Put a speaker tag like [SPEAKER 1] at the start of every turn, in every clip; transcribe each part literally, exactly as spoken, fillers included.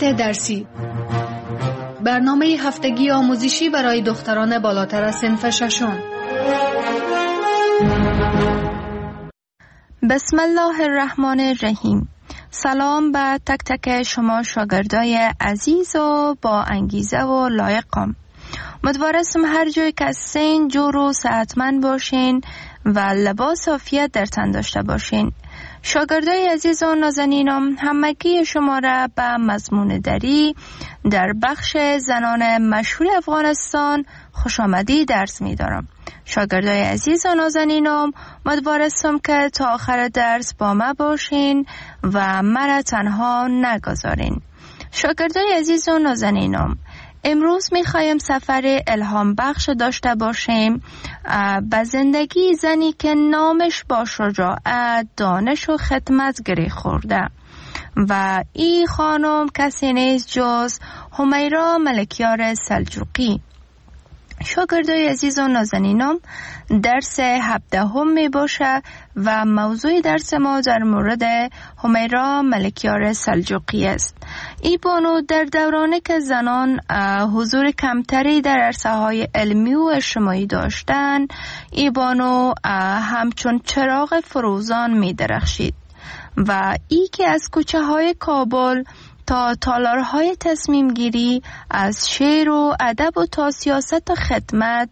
[SPEAKER 1] مقالات درسی، برنامه هفتگی آموزشی برای دختران بالاتر از صنف ششم.
[SPEAKER 2] بسم الله الرحمن الرحیم. سلام به تک تک شما شاگردای عزیز و با انگیزه و لایقم. امیدوارم هر جای که هستین جور و صحتمند باشین و لباس عافیت در تن داشته باشین. شاگردای عزیز و نازنینم، همگی شما را به مضمون دری در بخش زنان مشهور افغانستان خوش آمدی درس می دارم. شاگردای عزیز و نازنینم، امیدوارم که تا آخر درس با ما باشین و مرا تنها نگذارین. شاگردای عزیز و نازنینم، امروز می خواهیم سفر الهام بخش داشته باشیم به زندگی زنی که نامش با شجاعت، دانش و خدمت گره خورده و این خانم کسی نیست جز همیرا ملکیار سلجوقی. شاگردای عزیز و نازنینم، درس هفدهم می باشه و موضوع درس ما در مورد همیرا ملکیار سلجوقی است. ای بانو در دورانی که زنان حضور کمتری در عرصه های علمی و اجتماعی داشتند، ای بانو همچون چراغ فروزان می درخشید و ای که از کوچه های کابل تا تالارهای تصمیم گیری، از شعر و ادب و تا سیاست و خدمت،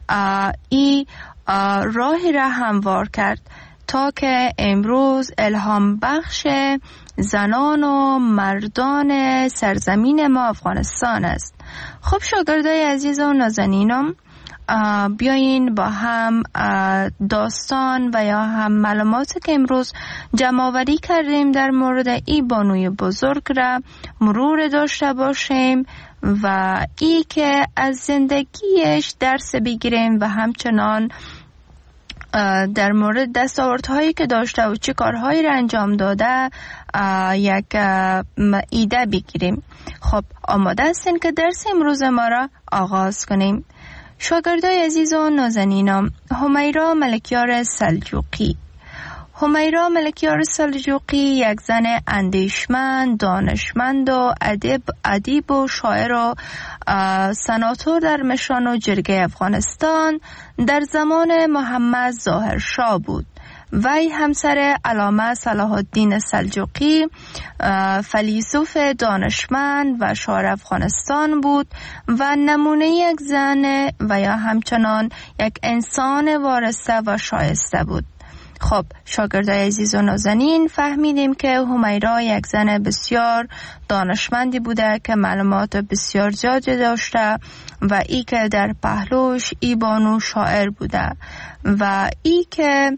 [SPEAKER 2] ای راهی را هموار کرد تا که امروز الهام بخش زنان و مردان سرزمین ما افغانستان است. خب شاگردای عزیز و نازنینم، بیاین با هم داستان و یا هم معلوماتی که امروز جمع آوری کردیم در مورد ای بانوی بزرگ را مرور داشته باشیم و ای که از زندگیش درس بگیریم و همچنان در مورد دستاوردهایی که داشته و چه کارهایی را انجام داده یک ایده بگیریم. خب آماده هستین که درس امروز ما را آغاز کنیم؟ شاگردای عزیز و نازنینم، همیرا ملکیار سلجوقی. همیرا ملکیار سلجوقی یک زن اندیشمند، دانشمند و ادیب ادیب و شاعر و سناتور در مشان و جرگه افغانستان در زمان محمد ظاهر شاه بود. وی همسر علامه صلاح الدین سلجوقی فیلسوف دانشمند و شاعر افغانستان بود و نمونه یک زن و یا همچنان یک انسان وارسته و شایسته بود. خب شاگردای عزیز و نازنین، فهمیدیم که همیرا یک زن بسیار دانشمندی بوده که معلومات بسیار زیادی داشته و ای که در پهلوش ای بانو شاعر بوده و ای که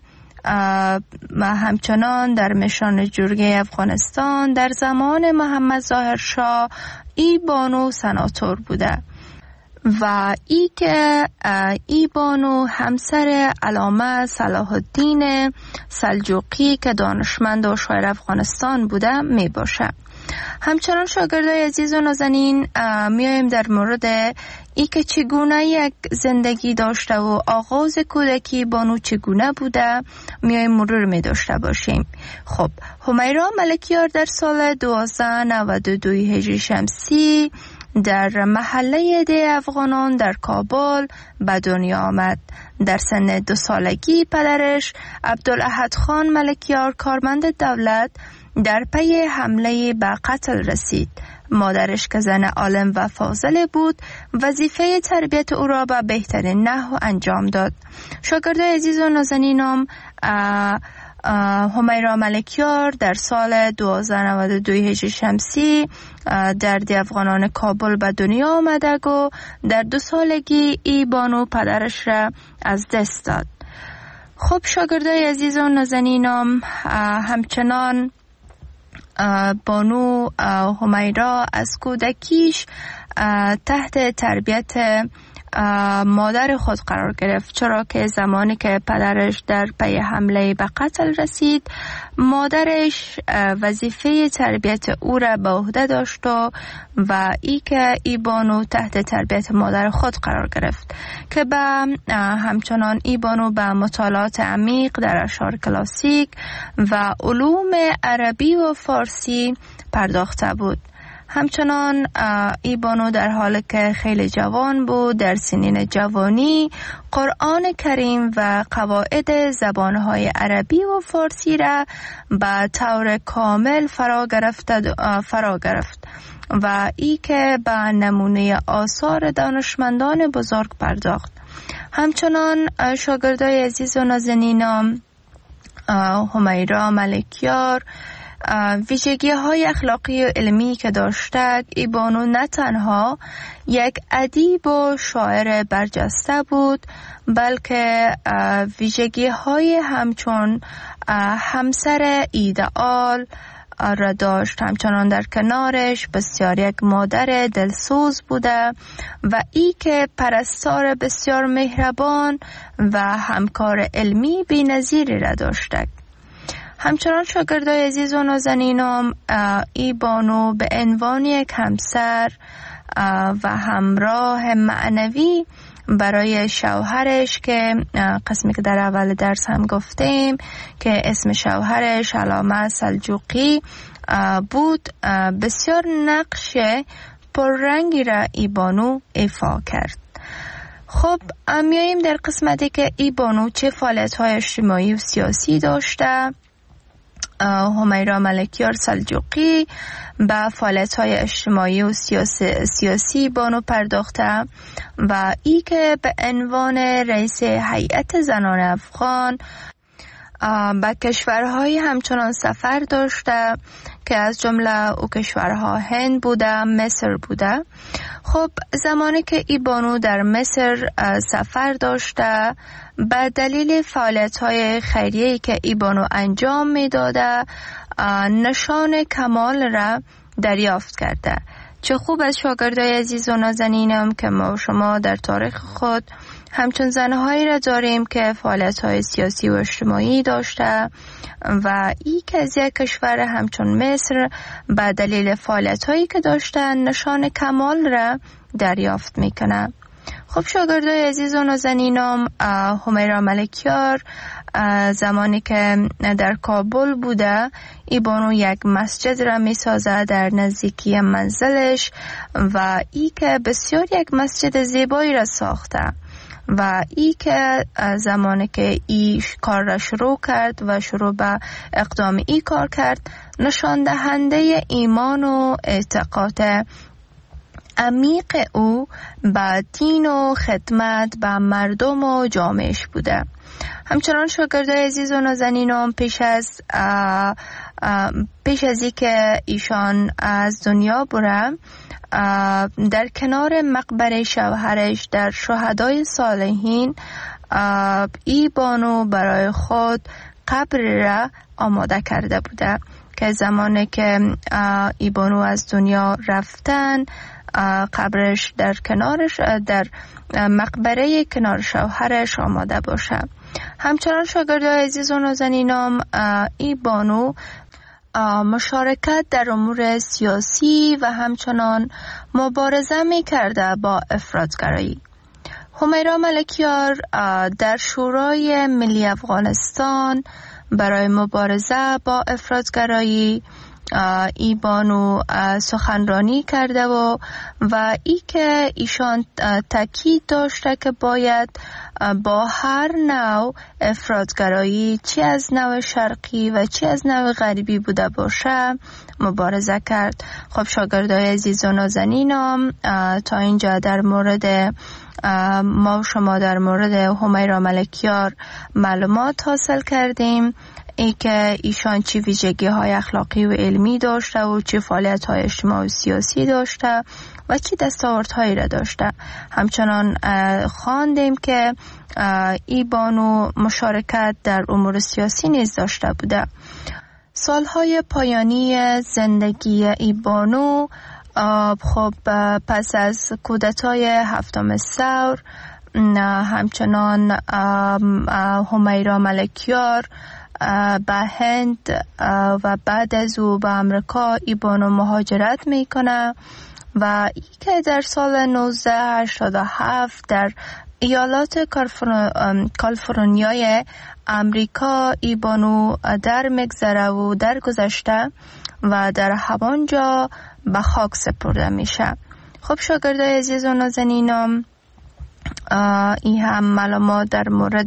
[SPEAKER 2] همچنان در مشان جرگه افغانستان در زمان محمد ظاهر شاه ای بانو سناتور بوده و ای که ای بانو همسر علامه صلاح الدین سلجوقی که دانشمند و شاعر افغانستان بوده می باشه. همچنان شاگردای عزیز و نازنین، میایم در مورد ای که چگونه یک زندگی داشته و آغاز کودکی بانو چگونه بوده میایم مرور می داشته باشیم. خب همیرا ملکیار در سال دوازده نود و دو هجری شمسی در محله ده افغانان در کابل به دنیا آمد. در سن دو سالگی پدرش عبدالاحد خان ملکیار کارمند دولت در پی حمله به قتل رسید. مادرش که زن عالم و فاضل بود وظیفه تربیت او را به بهترین نحو انجام داد. شاگردای عزیز و نازنینم، همیرا ملکیار در سال دوازده نود و دو هجری شمسی در ده افغانان کابل به دنیا آمده و در دو سالگی ای بانو پدرش را از دست داد. خب شاگردای عزیز و نازنینم، همچنان بانو همیرا از کودکیش تحت تربیت مادر خود قرار گرفت، چرا که زمانی که پدرش در پی حمله به قتل رسید، مادرش وظیفه تربیت او را به عهده داشت و ای که ای بانو تحت تربیت مادر خود قرار گرفت که به همچنان ای بانو به مطالعات عمیق در اشعار کلاسیک و علوم عربی و فارسی پرداخته بود. همچنان ای بانو در حالی که خیلی جوان بود در سنین جوانی قرآن کریم و قواعد زبانهای عربی و فارسی را به طور کامل فرا گرفت فرا گرفت و ای که به نمونه آثار دانشمندان بزرگ پرداخت. همچنان شاگردای عزیز و نازنینم همیرا ملکیار ویژگی های اخلاقی و علمی که داشته، ای بانو نه تنها یک ادیب و شاعر برجسته بود بلکه ویژگی های همچون همسر ایدئال را داشت. همچنان در کنارش بسیار یک مادر دلسوز بوده و ای که پرستار بسیار مهربان و همکار علمی بی‌نظیری را داشته. همچنان شاگردای عزیز و نازنینم ای بانو به عنوان یک همسر و همراه معنوی برای شوهرش که قسمی که در اول درس هم گفتیم که اسم شوهرش علامه سلجوقی بود بسیار نقش پررنگی را ای بانو ایفا کرد. خب میاییم در قسمتی که ای بانو چه فعالیت‌های اجتماعی و سیاسی داشته. همیرا ملکیار سلجوقی به فعالیت‌های اجتماعی و سیاسی, سیاسی بانو پرداخته و ای که به عنوان رئیس هیئت زنان افغان به کشورهای همچنان سفر داشته که از جمله او کشورها هند بوده، مصر بوده. خب زمانی که ای بانو در مصر سفر داشته به دلیل فعالیت‌های خیریه‌ای که ای بانو انجام می‌داده نشان کمال را دریافت کرده. چه خوب از شاگردای عزیز و نازنینم که ما و شما در تاریخ خود همچون زنهایی را داریم که فعالیت‌های سیاسی و اجتماعی داشته و ای که از یک کشور همچون مصر به دلیل فعالیت‌هایی که داشتن نشان کمال را دریافت میکنه. خب شاگردای عزیز و نازنینم همیرا ملکیار زمانی که در کابل بوده ای بانو یک مسجد را می سازه در نزدیکی منزلش و ای که بسیار یک مسجد زیبایی را ساخته و ای که زمانی که ای کار را شروع کرد و شروع به اقدام ای کار کرد نشان دهنده ایمان و اعتقاد عمیق او به دین و خدمت به مردم و جامعهش بوده. همچنان شاگردای عزیز و نازنینم پیش از اه اه پیش از ای که ایشان از دنیا بره در کنار مقبره شوهرش در شهدای صالحین ای بانو برای خود قبر را آماده کرده بوده که زمانی که ای بانو از دنیا رفتن قبرش در کنارش در مقبره کنار شوهرش آماده باشه. همچنان شاگردای عزیز و نازنینم ای بانو مشارکت در امور سیاسی و همچنان مبارزه می کرده با افراطگرایی. همیرا ملکیار در شورای ملی افغانستان برای مبارزه با افراطگرایی ای بانو سخنرانی کرده و و ای که ایشان تاکید داشته که باید با هر نوع افراطگرایی چی از نوع شرقی و چی از نوع غربی بوده باشه مبارزه کرد. خب شاگردای عزیز و نازنینم تا اینجا در مورد ما و شما در مورد همیرا ملکیار معلومات حاصل کردیم، ای که ایشان چی ویژگی های اخلاقی و علمی داشته و چی فعالیت های اجتماعی و سیاسی داشته و چی دستاوردهایی را داشته. همچنان خواندیم که ای بانو مشارکت در امور سیاسی نیز داشته بوده. سالهای پایانی زندگی ای بانو خب پس از کودتای هفتم ثور همچنان همیرا ملکیار به هند و بعد از او به امریکا ای بانو مهاجرت میکنه و ای که در سال نوزده هشتاد و هفت در ایالات کالیفرنیای امریکا ای بانو در مگذره و در گذشته و در همانجا به خاک سپرده میشه. خب شاگردای عزیز و نازنینم، این هم معلومات در مورد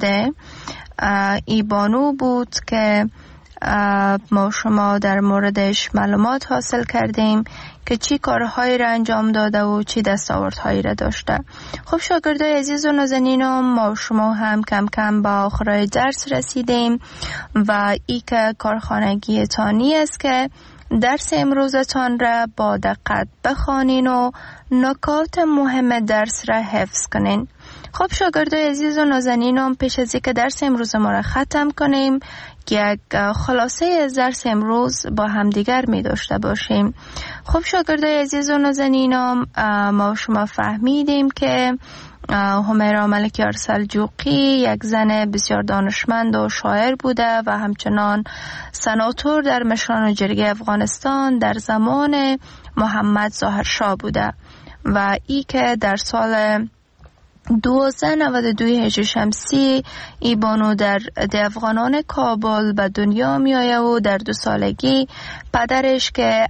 [SPEAKER 2] ای بانو بود که ما شما در موردش معلومات حاصل کردیم که چی کارهایی را انجام داده و چی دستاوردهایی را داشته. خب شاگردای عزیز و نازنینم، ما شما هم کم کم با آخرای درس رسیدیم و ای که کارخانگی تانی است که درس امروزتان را با دقت بخوانین و نکات مهم درس را حفظ کنین. خب شاگردای عزیز و نازنینم، پیش از اینکه درس امروز ما را ختم کنیم، یک خلاصه از درس امروز با همدیگر می داشته باشیم. خب شاگردای عزیز و نازنینم، ما شما فهمیدیم که همیرا ملکیار سلجوقی یک زن بسیار دانشمند و شاعر بوده و همچنان سناتور در مشران جرگه افغانستان در زمان محمد ظاهرشاه بوده و ای که در سال دوازده نود و دو هجری شمسی ای بانو در افغانان کابل به دنیا می آید و در دو سالگی پدرش که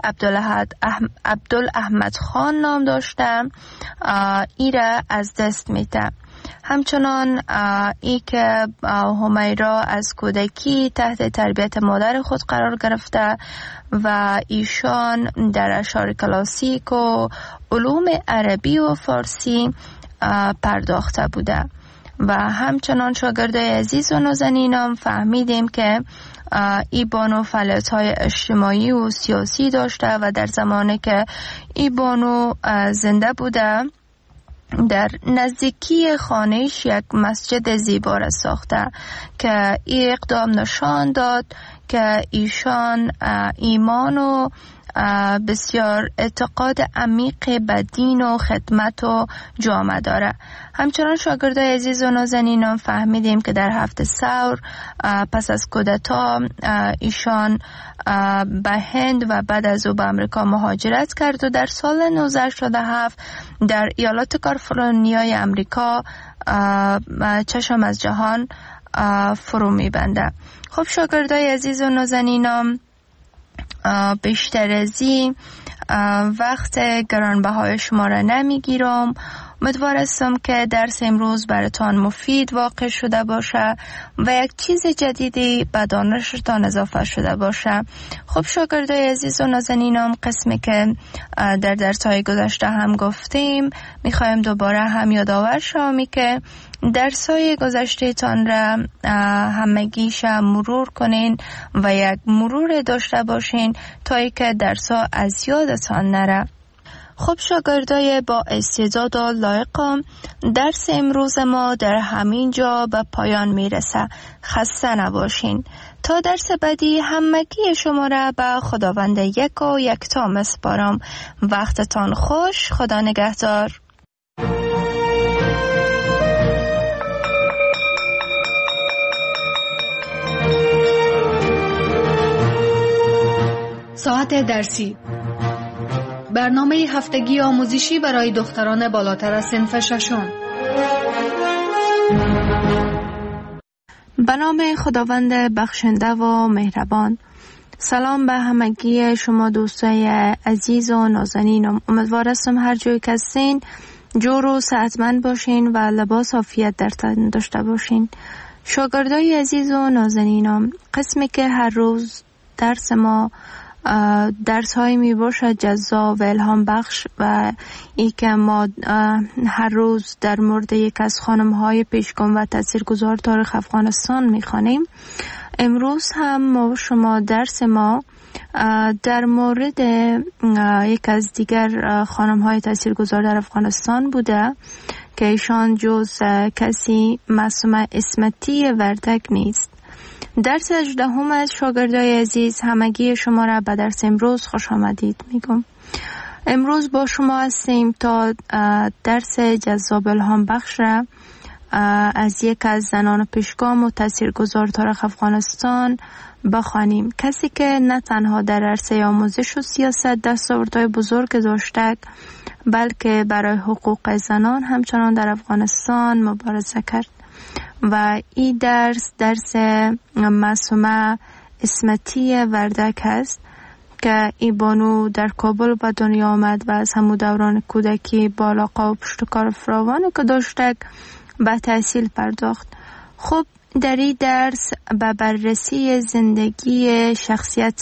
[SPEAKER 2] عبدالاحمد خان نام داشته ای را از دست میده. همچنان ای که همیرا از کودکی تحت تربیت مادر خود قرار گرفته و ایشان در اشعار کلاسیک و علوم عربی و فارسی پرداخته بوده و همچنان شاگردای عزیز و نازنینم فهمیدیم که ای بانو فعالیت‌های اجتماعی و سیاسی داشته و در زمانی که ای بانو زنده بوده در نزدیکی خانهش یک مسجد زیبا را ساخته که ای اقدام نشان داد که ایشان ایمان و بسیار اعتقاد عمیق به دین و خدمت و جامعه داره. همچنان شاگردای عزیز و نازنینم فهمیدیم که در هفته ثور پس از کودتا ایشان به هند و بعد از او به امریکا مهاجرت کرد و در سال نوزده هشتاد و هفت در ایالات کالیفرنیای امریکا چشم از جهان فرو میبنده. خب شاگردای عزیز و نازنینم، بیشتر از این وقت گرانبهای شما را نمیگیرم. امیدوار هستم که درس امروز براتان مفید واقع شده باشه و یک چیز جدیدی به دانشتان اضافه شده باشه. خب شاگردای عزیز و نازنینم، قسمی که در درس‌های گذشته هم گفتیم میخوایم دوباره هم یادآور شویم که درس‌های گذشته تان را همگیش مرور کنین و یک مرور داشته باشین تا اینکه درس‌ها از یادتان نره. خب شاگردای با استعداد و لایقم، درس امروز ما در همین جا به پایان میرسه. خسته نباشین. تا درس بعدی همگی شما را به خداوند یک و یکتا میسپارم. وقتتان خوش. خدا نگهدار.
[SPEAKER 1] ساعت درسی، برنامه هفتگی آموزشی برای دختران بالاتر از صنف ششم.
[SPEAKER 2] به نام خداوند بخشنده و مهربان. سلام به همگی شما دوستای عزیز و نازنینم. امیدوار هستم هر جایی که هستین جور و صحتمند باشین و لباس عافیت در تن داشته باشین. شاگردای عزیز و نازنینم، قسمی که هر روز درس ما درس های می باشد جذاب و الهام بخش و ای که ما هر روز در مورد یک از خانم های پیشگام و تاثیرگذار تاریخ افغانستان می خوانیم. امروز هم ما شما درس ما در مورد یک از دیگر خانم های تاثیرگذار در افغانستان بوده که ایشان جز کسی معصومه اسمتی وردک نیست. درس هجدهم از شاگردای عزیز، همگی شما را به درس امروز خوش آمدید میگم. امروز با شما هستیم تا درس جذاب الهام بخش را از یک از زنان پیشگام و تاثیرگذار تاریخ افغانستان بخوانیم. کسی که نه تنها در عرصه آموزش و سیاست دستاوردهای بزرگ داشته بلکه برای حقوق زنان همچنان در افغانستان مبارزه کرد و این درس درس معصومه اسمتی وردک است که ای بانو در کابل به دنیا آمد و از همون دوران کودکی با علاقه و پشتکار فراوانی که داشتک به تحصیل پرداخت. خب در این درس به بررسی زندگی شخصیت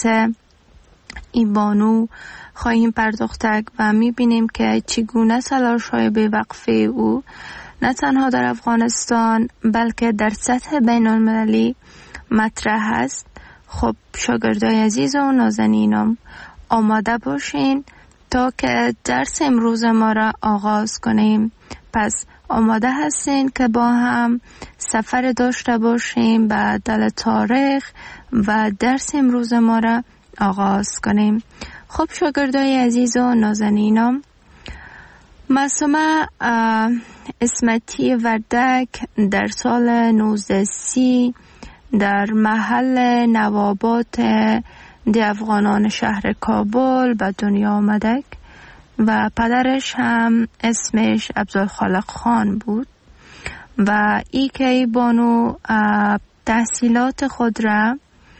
[SPEAKER 2] ای بانو خواهیم پرداختک و میبینیم که چگونه تلاش‌های بی‌وقفه او نه تنها در افغانستان بلکه در سطح بین المللی مطرح است. خب شاگردای عزیز و نازنینم آماده باشین تا که درس امروز ما را آغاز کنیم. پس آماده هستین که با هم سفر داشته باشیم به دل تاریخ و درس امروز ما را آغاز کنیم. خب شاگردای عزیز و نازنینم، معصومه اسمتی وردک در سال نوزده سی در محل نوابات دی افغانان شهر کابل به دنیا آمدک و پدرش هم اسمش عبدالخالق خان بود و ای که ای بانو تحصیلات خود را،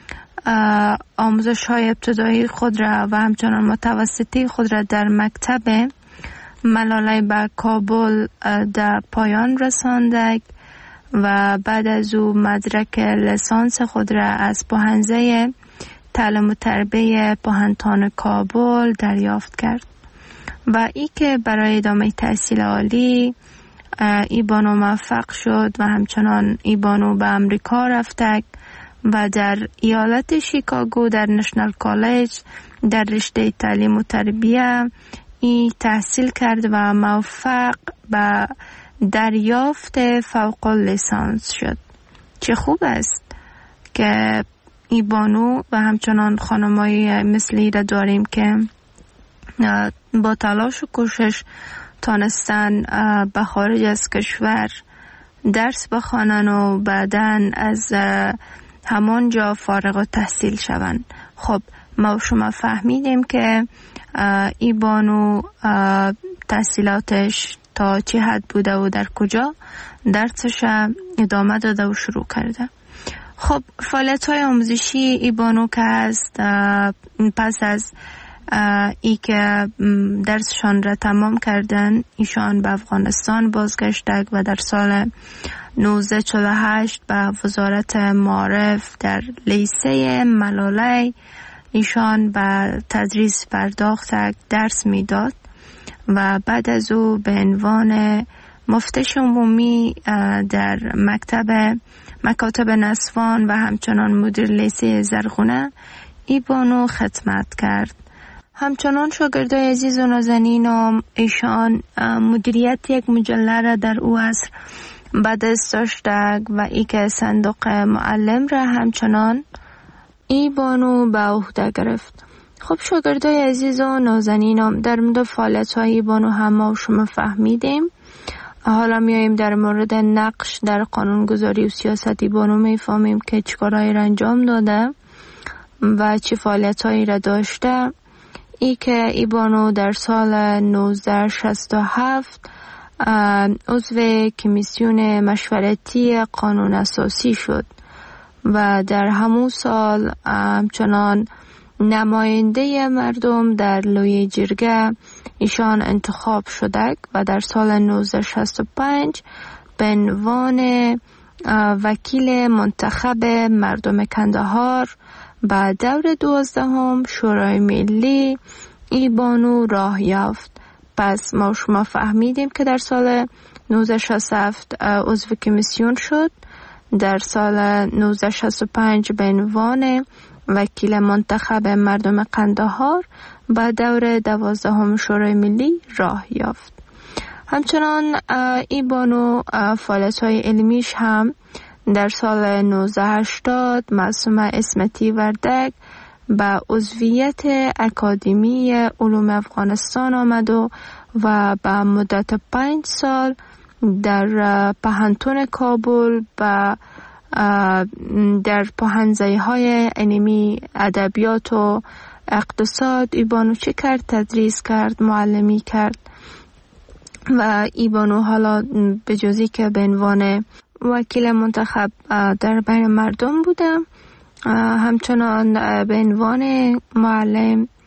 [SPEAKER 2] آموزش های ابتدایی خود را و همچنان متوسطی خود را در مکتب ملالای به کابل در پایان رساندک و بعد از او مدرک لیسانس خود را از پوهنځی تعلیم و تربیه پوهنتون کابل دریافت کرد و ای که برای ادامه تحصیل عالی ای بانو موفق شد و همچنان ای بانو به امریکا رفتک و در ایالت شیکاگو در نشنال کالج در رشته تعلیم و تربیه ای تحصیل کرد و موفق به دریافت فوق لیسانس شد. چه خوب است که ای بانو و همچنان خانمایی مثلی را داریم که با تلاش و کوشش تانستن به خارج از کشور درس بخوانن و بعداً از همان جا فارغ التحصیل شوند. خب ما شما فهمیدیم که ای بانو تحصیلاتش تا چه حد بوده و در کجا درسش ادامه داده و شروع کرده. خب فعالیت های آموزشی ای بانو که هست، پس از ای که درسشان را تمام کردن ایشان به افغانستان بازگشتند و در سال نوزده چهل و هشت به وزارت معارف در لیسه ملالی ایشان به تدریس پرداختند، درس میداد و بعد از او به عنوان مفتش عمومی در مکتب مکاتب نسوان و همچنان مدیر لیسه زرغونه ای بانو خدمت کرد. همچنان شاگردای عزیز و نازنینم ایشان مدیریت یک مجله را در او عصر به دست داشتند و ای که صندوق معلم را همچنان ای بانو به عهده گرفت. خب شاگردای عزیز و نازنینم در مورد فعالیت‌های ای بانو هم ما شما فهمیدیم. حالا میاییم در مورد نقش در قانونگذاری و سیاست ای بانو میفهمیم که چیکارهایی را انجام داده و چه فعالیت‌هایی را داشته. ای که ای بانو در سال نوزده شصت و هفت عضو کمیسیون مشورتی قانون اساسی شد و در همون سال همچنان نماینده مردم در لوی جرگه ایشان انتخاب شده و در سال نوزده شصت و پنج به عنوان وکیل منتخب مردم کندهار به دور دوازدهم شورای ملی ای بانو راه یافت. پس ما شما فهمیدیم که در سال نوزده شصت و هفت عضو کمیسیون شد، در سال نوزده شصت و پنج به عنوان وکیل منتخب مردم قندهار به دور دوازدهم شورای ملی راه یافت. همچنان ای بانو فعالیت‌های علمیش هم در سال نوزده هشتاد معصومه اسمتی وردک به عضویت اکادمی علوم افغانستان آمد و و به مدت پنج سال در پوهنتون کابل و در پوهنځی های علمی ادبیات و اقتصاد ای بانو چه کرد؟ تدریس کرد، معلمی کرد و ای بانو حالا به جزی که به عنوان وکیل منتخب در بین مردم بودم، همچنان به عنوان معلم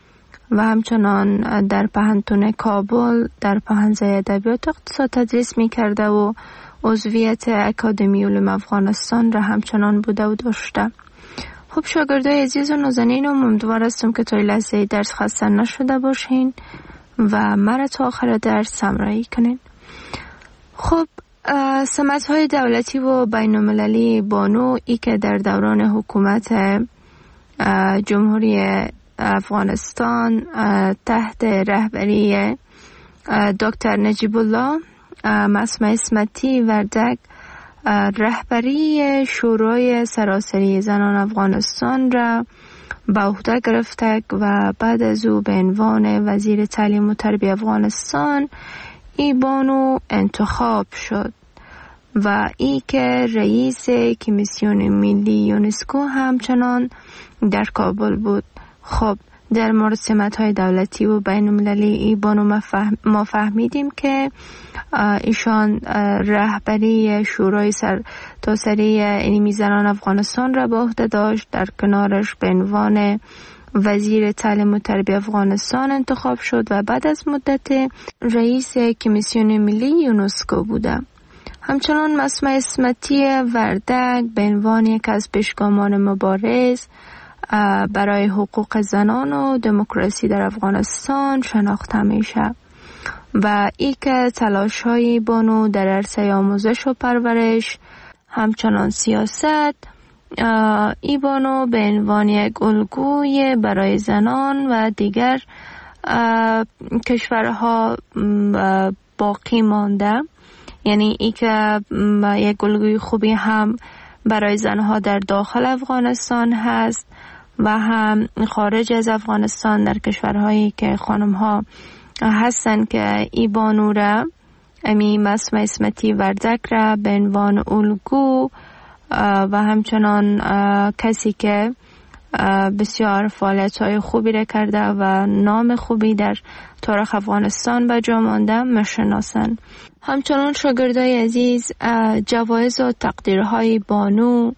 [SPEAKER 2] و همچنان در پهنتون کابل در پهنزه ادبیات اقتصاد تدریس می کرده و عضویت اکادمی علوم افغانستان را همچنان بوده و داشته. خب شاگردای عزیز و نازنینم، امیدوار هستم که تا لحظه درس خسته نشده باشین و مرا تا آخر درس همراهی کنین. خب سمت‌های دولتی و بین‌المللی بانو ای که در دوران حکومت جمهوری افغانستان تحت رهبری دکتر نجیب الله معصومه اسمتی وردک رهبری شورای سراسری زنان افغانستان را به عهده گرفته و بعد از او به عنوان وزیر تعلیم و تربیت افغانستان ای بانو انتخاب شد و ای که رئیس کمیسیون ملی یونسکو همچنان در کابل بود. خب در مورد سمت‌های دولتی و بین‌المللی ای بانو ما فهمیدیم که ایشان رهبری شورای سر تاسری علمی زنان افغانستان را به عهده داشت. در کنارش به عنوان وزیر تعلیم و تربیت افغانستان انتخاب شد و بعد از مدت رئیس کمیسیون ملی یونسکو بوده. همچنان معصومه اسمتی وردک به عنوان یک از پیشگامان مبارز برای حقوق زنان و دموکراسی در افغانستان شناخته میشه و ای که تلاش‌های بانو در عرصه آموزش و پرورش همچنان سیاست ای بانو به عنوان یک الگوی برای زنان و دیگر کشورها باقی مانده، یعنی ای که یک الگوی خوبی هم برای زنها در داخل افغانستان هست و هم خارج از افغانستان در کشورهایی که خانم‌ها هستن که ای بانو را امی معصومه اسمتی وردک را به عنوان الگو و همچنان کسی که بسیار فعالیت‌های خوبی را کرده و نام خوبی در تاریخ افغانستان به جا مانده میشناسند. همچنان شاگردای عزیز جوایز و تقدیرهای بانو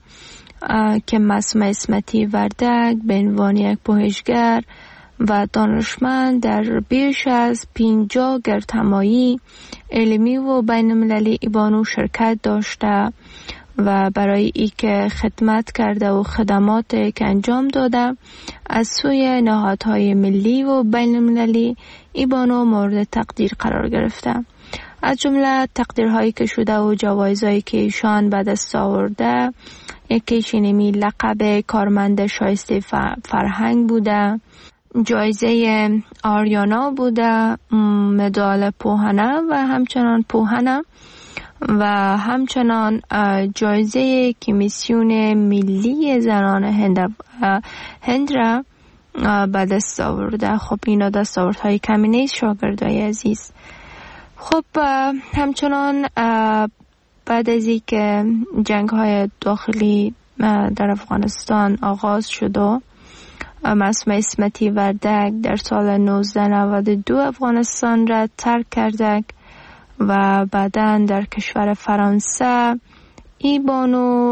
[SPEAKER 2] که معصومه اسمتی وردک به عنوان یک پژوهشگر و دانشمند در بیش از پنجاه گردهمایی علمی و بین‌المللی ای بانو شرکت داشته و برای ای که خدمت کرده و خدمات که انجام داده از سوی نهادهای ملی و بین‌المللی ای بانو مورد تقدیر قرار گرفته. از جمله تقدیرهایی که شده و جوایزهایی که ایشان به دست آورده، یکیش اینمی لقب کارمند شایسته فرهنگ بوده، جایزه آریانا بوده، مدال پوهنه و همچنان پوهنه و همچنان جایزه کمیسیون ملی زنان هند هند را به دست آورده. خب اینا دستاوردهای کمی نیست شاگردای عزیز. خب همچنان بعد از این که جنگ های داخلی در افغانستان آغاز شد و معصومه اسمتی وردک در سال نوزده نود و دو افغانستان را ترک کرده و بعداً در کشور فرانسه ای بانو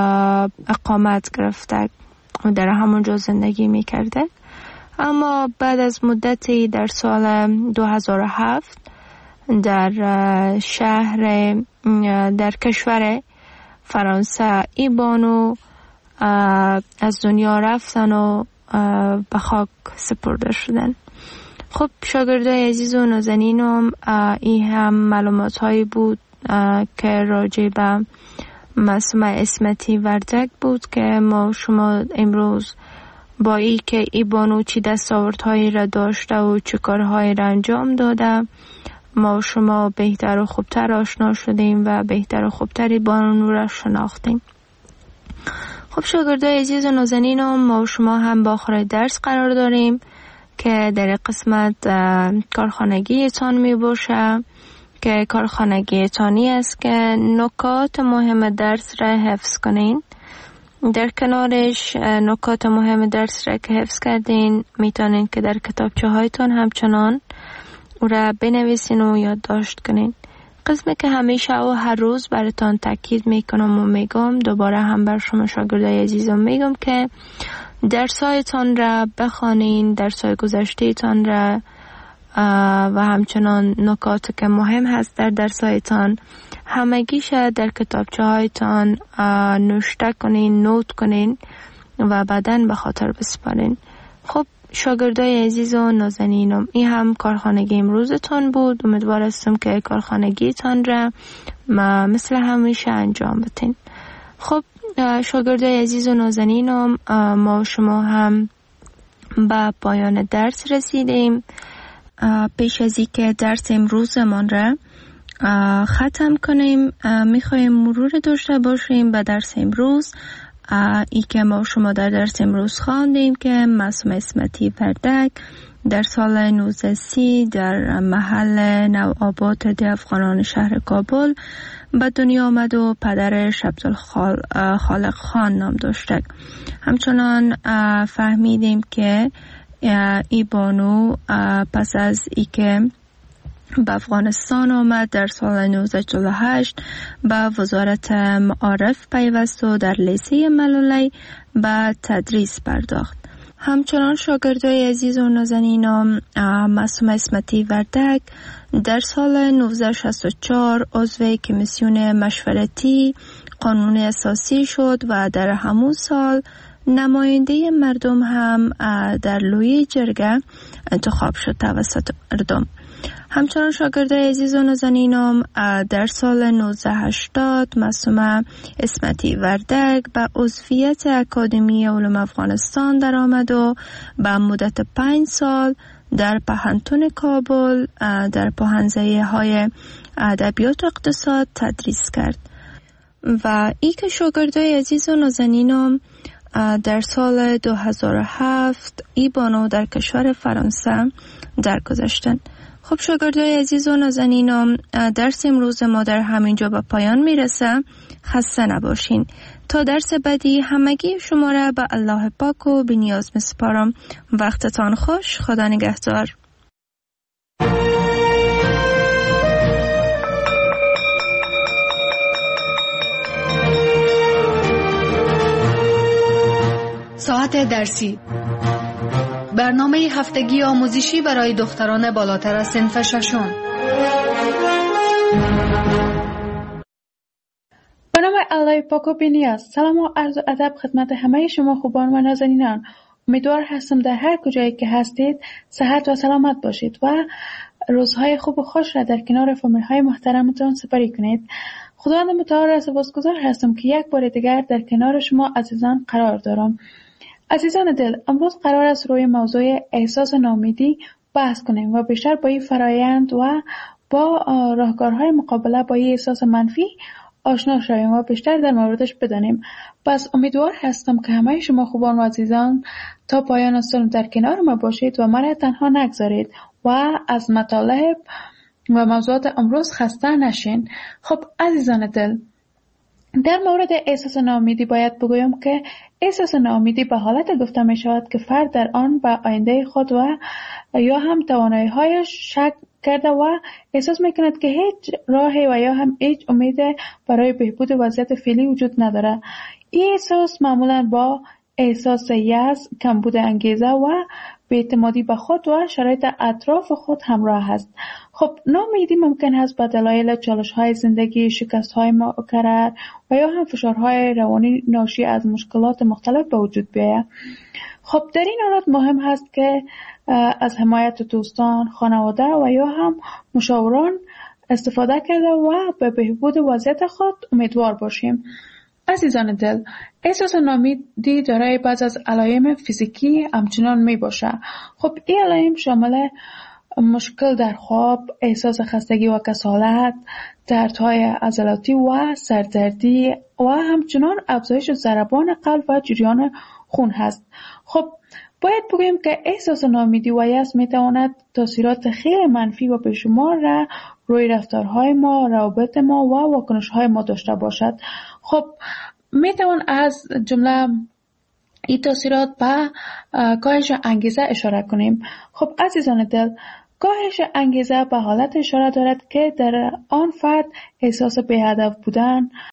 [SPEAKER 2] اقامت گرفته و در همونجا زندگی می کرده. اما بعد از مدتی در سال دو هزار و هفت در شهر در کشور فرانسه ای بانو از دنیا رفتن و به خاک سپرده شدن. خب شاگردای عزیز و نازنینم، این هم معلومات هایی بود که راجع به معصومه اسمتی وردک بود که ما شما امروز با ای که ای بانو چی دستاوردهایی را داشته و چه کارهایی را انجام داده ما شما بهتر و خوبتر آشنا شدیم و بهتر و خوبتری بانو را شناختیم. خب شاگردای عزیز و نازنینم، ما شما هم با آخر درس قرار داریم که در قسمت کارخانگی تان می باشه که کارخانگی تانی است که نکات مهم درس را حفظ کنین. در کنارش نکات مهم درس را که حفظ کردین میتونین که در کتابچه هایتون همچنان او را بنویسین و یادداشت کنین. قسمی که همیشه و هر روز براتون تاکید میکنم و میگم، دوباره هم بر شما شاگردای عزیزم میگم که درسایتان را بخوانین، درسای گذشتهتان را و همچنان نکاتی که مهم هست در درسایتان همگیش در کتابچه هایتان نوشته کنین، نوت کنین و بعداً به خاطر بسپارین. خب شاگردای عزیز و نازنینم، این هم کارخانگی امروزتان بود. امیدوار هستم که کارخانگیتان را مثل همیشه انجام بدین. خب شاگردای عزیز و نازنینم، ما شما هم به پایان درس رسیدیم. پیش از اینکه درس امروزمان را ختم کنیم میخوایم مرور داشته باشیم به درس امروز. ای که ما شما در درس امروز خواندیم که معصومه اسمتی وردک در سال نوزده سی در محل نوآباد ده افغانان شهر کابل به دنیا آمد و پدرش عبدالخالق خان نام داشته. همچنان فهمیدیم که ای بانو پس از ای که به افغانستان آمد در سال نوزده چهل و هشت به وزارت معارف پیوست و در لیسه ملولی به تدریس پرداخت. همچنان شاگردای عزیز و نازنینم، معصومه اسمتی وردک در سال نوزده شصت و چهار عضو کمیسیون مشورتی قانون اساسی شد و در همون سال نماینده مردم هم در لوی جرگه انتخاب شد توسط مردم. همچنان شاگردای عزیز و نازنینم در سال نوزده هشتاد معصومه اسمتی وردک به عضویت اکادمی علوم افغانستان در آمد و به مدت پنج سال در پهنتون کابل در پوهنځی های ادبیات و اقتصاد تدریس کرد. و ای که شاگردای عزیز و نازنینم در سال دو هزار و هفت ای بانو در کشور فرانسه درگذشتند. خب شاگردای عزیز و نازنینم، درس امروز ما در همینجا به پایان میرسه. خسته نباشین. تا درس بعدی همگی شما را به الله پاک و بی نیاز میسپارم. وقتتان خوش. خدا نگهدار.
[SPEAKER 1] ساعت درسی، برنامه هفتگی آموزشی برای دختران بالاتر از صنف ششم.
[SPEAKER 3] به نام الله پاک و بی‌نیاز. سلام و عرض و ادب خدمت همه شما خوبان و نازنینان. امیدوار هستم در هر کجایی که هستید صحت و سلامت باشید و روزهای خوب و خوش را در کنار فامیل های محترمتان سپری کنید. خداوند متعال را سپاسگزار هستم که یک بار دیگر در کنار شما عزیزان قرار دارم. عزیزان دل، امروز قرار است روی موضوع احساس ناامیدی بحث کنیم و بیشتر با این فرایند و با راهکارهای مقابله با این احساس منفی آشنا شویم و بیشتر در موردش بدانیم. پس امیدوار هستم که همه شما خوبان و عزیزان تا پایان سال در کنار ما باشید و مرا تنها نگذارید و از مطالب و موضوعات امروز خسته نشین. خب عزیزان دل، در مورد احساس ناامیدی باید بگویم که احساس ناامیدی به حالت گفته می شود که فرد در آن به آینده خود و یا هم توانایی هایش شک کرده و احساس می کند که هیچ راهی و یا هم هیچ امید برای بهبود وضعیت فعلی وجود نداره. این احساس معمولا با احساس یأس، کمبود انگیزه و بی‌اعتمادی به خود و شرایط اطراف خود همراه است. خب ناامیدی ممکن است به دلایل چالش‌های زندگی، شکست‌های مکرر و یا هم فشارهای روانی ناشی از مشکلات مختلف به وجود بیاید. خب در این حالت مهم است که از حمایت دوستان، خانواده و یا هم مشاوران استفاده کرده و به بهبود وضعیت خود امیدوار باشیم. عزیزان دل، احساس ناامیدی دارای بعض از علائم فیزیکی همچنان می باشه. خب این علائم شامل مشکل در خواب، احساس خستگی و کسالت، دردهای عضلاتی و سردردی و همچنان افزایش ضربان قلب و جریان خون هست. خب باید بگویم که احساس ناامیدی و یأس می تواند تاثیرات خیلی منفی و بیشمار را روی رفتارهای ما، روابط ما و واکنش‌های ما داشته باشد. خب می توان از جمله این تاثیرات به کاهش انگیزه اشاره کنیم. خب عزیزان دل، کاهش انگیزه به حالت اشاره دارد که در آن فرد احساس بی‌هدف بودن،